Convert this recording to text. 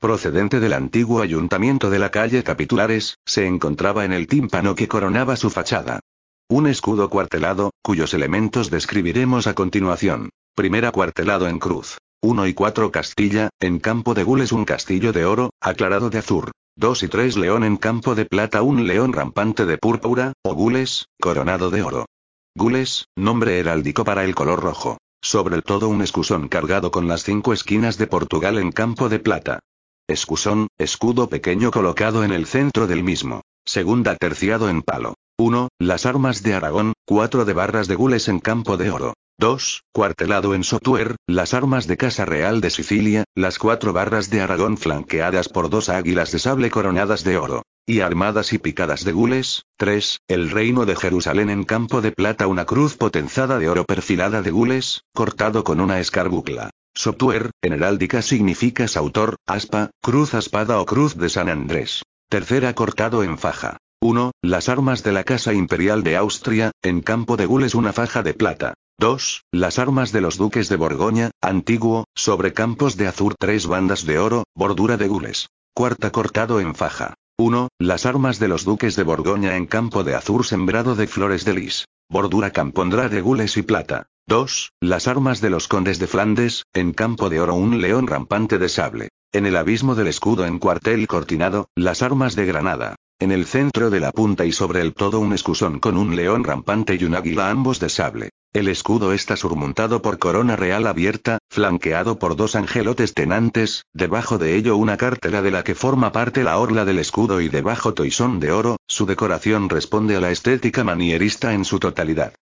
procedente del antiguo ayuntamiento de la calle Capitulares, se encontraba en el tímpano que coronaba su fachada. Un escudo cuartelado, cuyos elementos describiremos a continuación. Primera cuartelado en cruz. 1 y 4 Castilla, en campo de gules un castillo de oro, aclarado de azur. 2 y 3 león en campo de plata un león rampante de púrpura, o gules, coronado de oro. Gules, nombre heráldico para el color rojo. Sobre el todo un escusón cargado con las 5 esquinas de Portugal en campo de plata. Escusón, escudo pequeño colocado en el centro del mismo. Segunda terciado en palo. 1. Las armas de Aragón, 4 de barras de gules en campo de oro. 2. Cuartelado en sotuer, las armas de Casa Real de Sicilia, las 4 barras de Aragón flanqueadas por 2 águilas de sable coronadas de oro. Y armadas y picadas de gules. 3. El reino de Jerusalén en campo de plata una cruz potenzada de oro perfilada de gules, cortado con una escarbucla. Sotuer, en heráldica significa sautor, aspa, cruz aspada o cruz de San Andrés. Tercera cortado en faja. 1. Las armas de la Casa Imperial de Austria, en campo de gules una faja de plata. 2. Las armas de los duques de Borgoña, antiguo, sobre campos de azur 3 bandas de oro, bordura de gules. Cuarta cortado en faja. 1. Las armas de los duques de Borgoña en campo de azur sembrado de flores de lis. Bordura campondrá de gules y plata. 2. Las armas de los condes de Flandes, en campo de oro un león rampante de sable. En el abismo del escudo en cuartel cortinado, las armas de Granada. En el centro de la punta y sobre el todo un escusón con un león rampante y un águila ambos de sable. El escudo está surmontado por corona real abierta, flanqueado por 2 angelotes tenantes, debajo de ello una cártera de la que forma parte la orla del escudo y debajo toisón de oro, su decoración responde a la estética manierista en su totalidad.